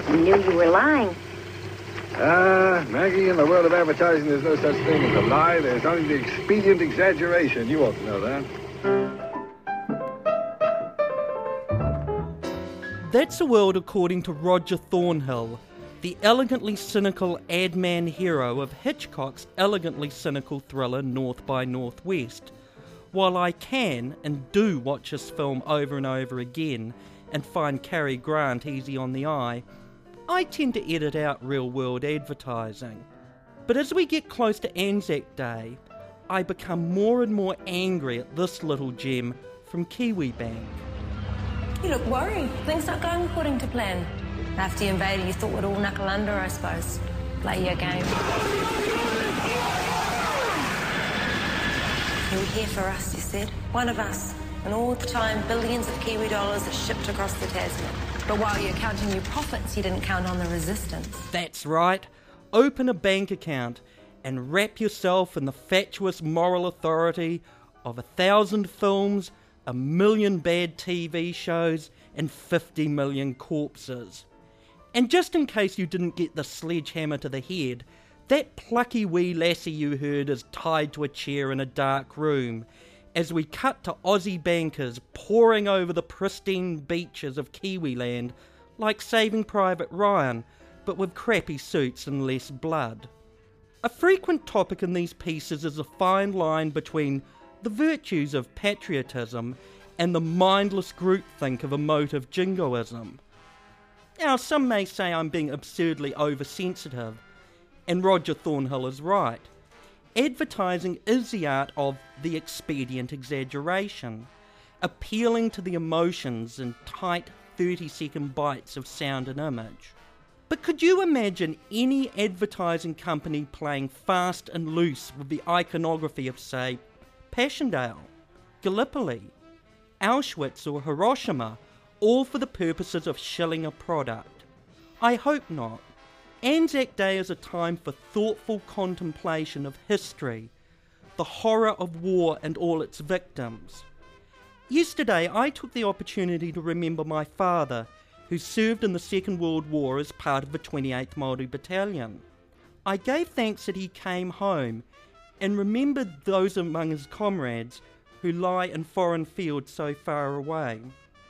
We knew you were lying. Maggie, in the world of advertising, there's no such thing as a lie. There's only the expedient exaggeration. You ought to know that. That's a world according to Roger Thornhill, the elegantly cynical ad man hero of Hitchcock's elegantly cynical thriller North by Northwest. While I can and do watch this film over and over again and find Cary Grant easy on the eye, I tend to edit out real-world advertising. But as we get close to Anzac Day, I become more and more angry at this little gem from Kiwibank. You look worried. Things not going according to plan. After you invaded, you thought we'd all knuckle under, I suppose. Play your game. You were here for us, you said. One of us. And all the time, billions of Kiwi dollars are shipped across the Tasman. But while you're counting your profits, you didn't count on the resistance. That's right. Open a bank account and wrap yourself in the fatuous moral authority of 1,000 films, 1 million bad TV shows, and 50 million corpses. And just in case you didn't get the sledgehammer to the head, that plucky wee lassie you heard is tied to a chair in a dark room, as we cut to Aussie bankers poring over the pristine beaches of Kiwiland like Saving Private Ryan, but with crappy suits and less blood. A frequent topic in these pieces is a fine line between the virtues of patriotism and the mindless groupthink of emotive jingoism. Now, some may say I'm being absurdly oversensitive, and Roger Thornhill is right. Advertising is the art of the expedient exaggeration, appealing to the emotions in tight 30-second bites of sound and image. But could you imagine any advertising company playing fast and loose with the iconography of, say, Passchendaele, Gallipoli, Auschwitz or Hiroshima, all for the purposes of shilling a product? I hope not. Anzac Day is a time for thoughtful contemplation of history, the horror of war and all its victims. Yesterday I took the opportunity to remember my father, who served in the Second World War as part of the 28th Māori Battalion. I gave thanks that he came home and remembered those among his comrades who lie in foreign fields so far away.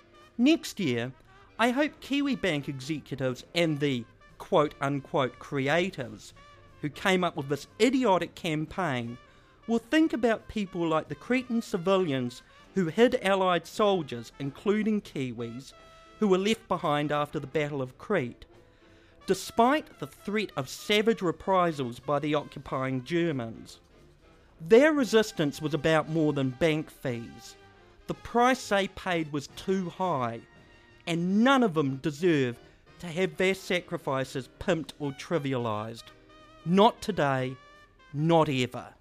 Next year, I hope Kiwibank executives and the quote-unquote creatives who came up with this idiotic campaign will think about people like the Cretan civilians who hid Allied soldiers, including Kiwis, who were left behind after the Battle of Crete. Despite the threat of savage reprisals by the occupying Germans, their resistance was about more than bank fees. The price they paid was too high, and none of them deserve to have their sacrifices pimped or trivialised. Not today, not ever.